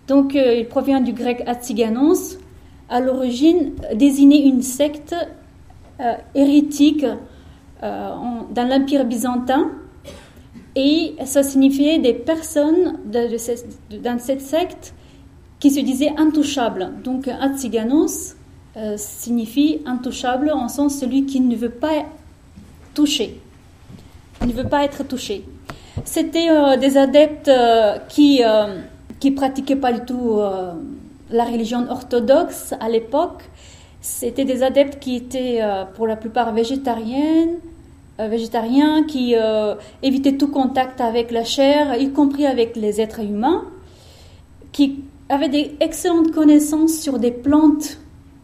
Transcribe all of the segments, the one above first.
Donc, il provient du grec atziganos, à l'origine désignait une secte hérétique dans l'Empire byzantin, et ça signifiait des personnes dans cette secte qui se disaient intouchables. Donc, atziganos signifie intouchable en sens celui qui ne veut pas toucher, ne veut pas être touché. C'était des adeptes qui pratiquaient pas du tout la religion orthodoxe à l'époque. C'était des adeptes qui étaient pour la plupart végétariens, qui évitaient tout contact avec la chair, y compris avec les êtres humains, qui avaient d'excellentes connaissances sur des plantes,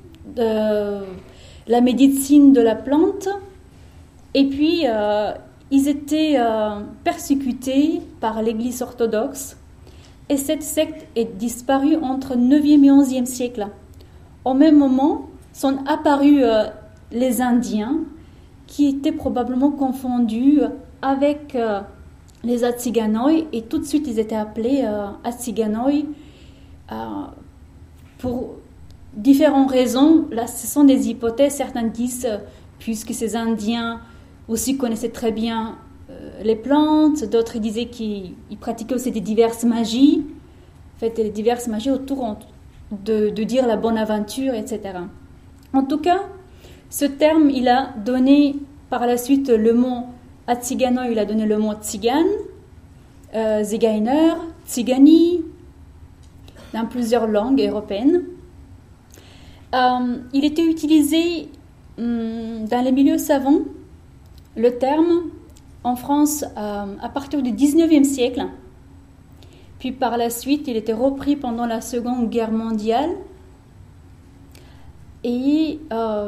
la médecine de la plante, et puis ils étaient persécutés par l'Église orthodoxe, et cette secte est disparue entre 9e et 11e siècle. Au même moment sont apparus les Indiens, qui étaient probablement confondus avec les Atziganoi, et tout de suite ils étaient appelés Atziganoi pour différentes raisons. Là, ce sont des hypothèses. Certains disent puisque ces Indiens aussi connaissaient très bien les plantes, d'autres disaient qu'ils pratiquaient aussi des diverses magies, en fait, des diverses magies autour de dire la bonne aventure, etc. En tout cas, ce terme, il a donné par la suite le mot Atzigano, il a donné le mot Tsigan, Zigainer, Tsigani, dans plusieurs langues européennes. Il était utilisé dans les milieux savants, le terme, en France à partir du 19e siècle. Puis par la suite, il était repris pendant la Seconde Guerre mondiale. Et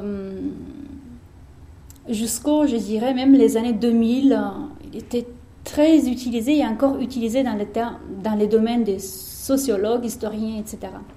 jusqu'au, je dirais, même les années 2000, il était très utilisé et encore utilisé dans les domaines des sociologues, historiens, etc.